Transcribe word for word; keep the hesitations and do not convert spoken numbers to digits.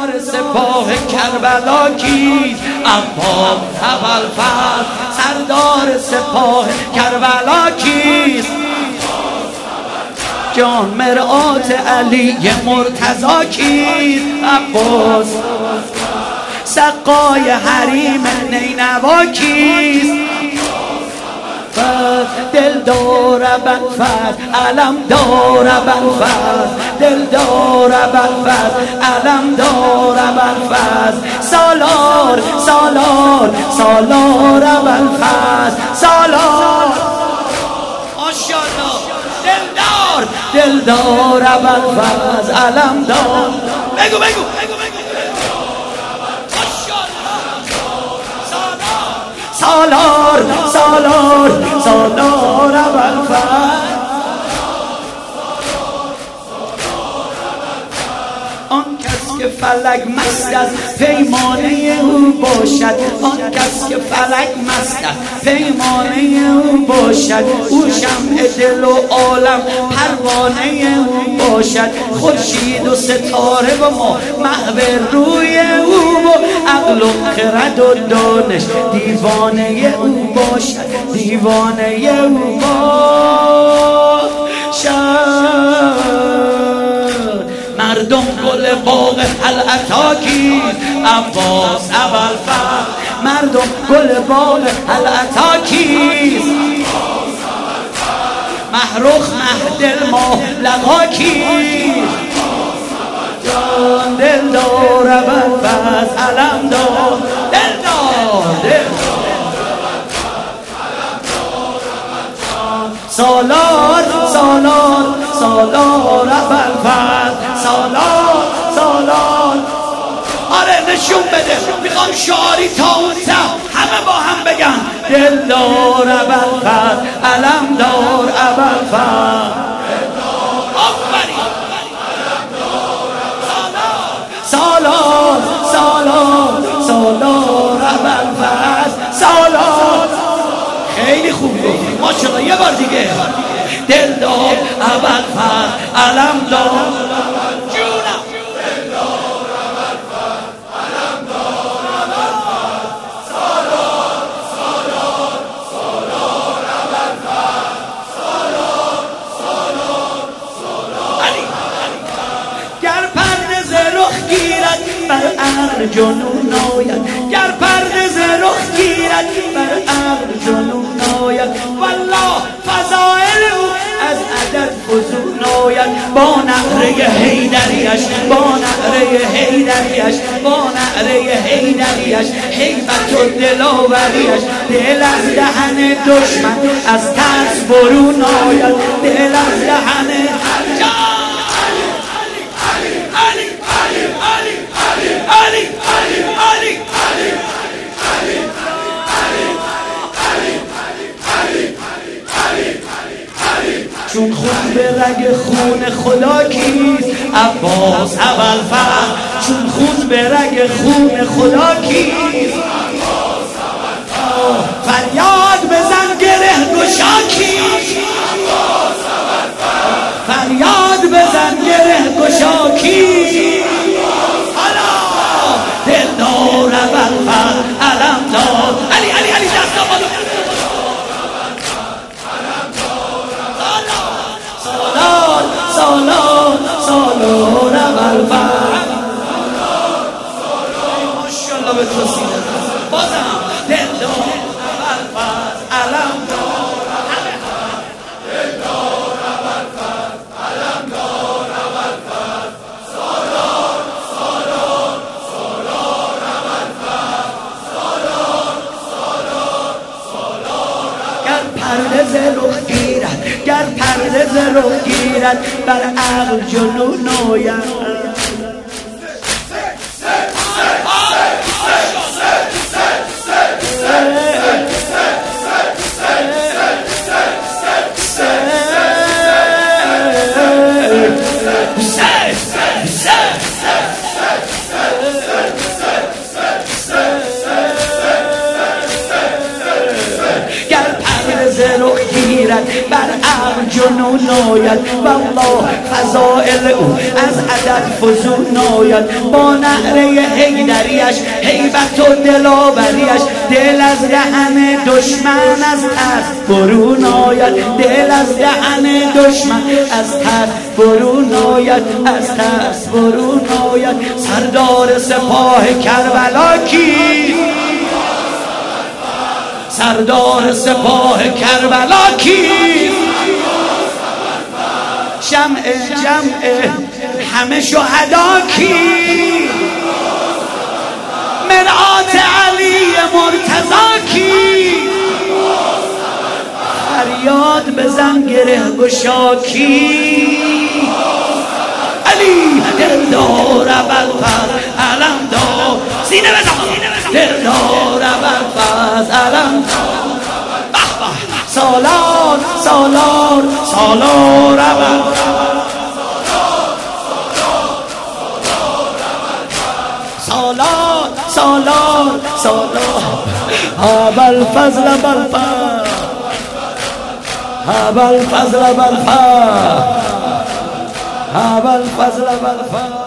سردار سپاه کربلا کیست؟ عباس ابوالفضل. سردار سپاه کربلا کیست؟ جان مرآت علی مرتضی کیست؟ عباس. سقای حریم نینوا کیست؟ دل دار ابوالفضل، علم دار ابوالفضل، دل دار ابوالفضل، علم دار ابوالفضل. سالار سالار سالار ابوالفضل، سالار. ماشاءالله. دلدار دلدار ابوالفضل، علم دار. بگو بگو بگو بگو. سالار سالار سالار ابوالفضل. آن کس که فلک مست از پیمانه او باشد، آن کس که فلک مست از پیمانه او باشد، او شمع دل و عالم پروانه او باشد. خورشید و ستاره و ما محو روی او، و عقل و خرد و دانش دیوانه او باشد، دیوانه او باشد. مردم گل باغ العطا کیست؟ عباس ابوالفضل. مردم گل باغ العطا کیست؟ محروخ مهدل ماه لقا کیست؟ جان دلدار ابوالفضل، علم دار. دلدار دلدار سالار سالار سالار ابوالفضل، سالار سالار. آره نشون بده. میخوام شعاری تا اون ته همه با هم بگن دلدار ابوالفضل، علم دار ابوالفضل. آفرین. سالار سالار سالار ابوالفضل، سالار. خیلی خوب گفتی ماشاءالله. یه بار دیگه. دلدار ابوالفضل، علم دار. جونم. دلدار ابوالفضل، علم دار ابوالفضل. سالار سالار سالار ابوالفضل، سالار سالار سالار. علی گر پرده ز رخ گیرد بر عقل جنون آید، گر پرده ز رخ گیرد بر عقل جنون آید. والله فضائل او از عدد فزون آید. با نعره حیدریش، با نعره حیدریش، با نعره حیدریش، هیبت و دلاوریش. دل از دهن دشمن از ترس برون آید، دل از دهن علی علی علی علی علی علی علی. چون خون به رگ خون خدا کیست؟ عباس ابوالفضل. چون خون به رگ خون خدا کیست؟ عباس ابوالفضل. فریاد بزن گره گشا کیست؟ عباس ابوالفضل. فریاد بزن گره گشا کیست؟ حالا دلدار ابوالفضل، علم دار. علی علی علی دستا بالا. سالار سالار ابوالفضل. ماشاءالله به تو سینه بازم. دلدار ابوالفضل، علم دار. دلدار ابوالفضل، علم دار ابوالفضل. سالار سالار سالار ابوالفضل، سالار سالار سالار. گر پرده ز رخ گیرد، گر پرده ز رخ گیرد بر عقل جنون آید. گر پرده ز رخ گیرد بر عقل جنون افزون آید والله فضائل او از عدد فزون آید با نعره حیدریش هیبت و دلاوریش دل از دهن دشمن از ترس برون آید دل از دهن دشمن از ترس برون آید از ترس برون آید سردار سپاه کربلا کی سردار سپاه کربلا کی شمع جمع همه شهدا کی مرآت علی مرتضی کی فریاد بزن گره گشا کی علی دلدار ابوالفضل علم دار سینه بزن دلدار ابوالفضل علم سالار سالار سالار ابوالفضل سالار سالار سالار ابوالفضل ابوالفضل ابوالفضل ابوالفضل ابوالفضل ابوالفضل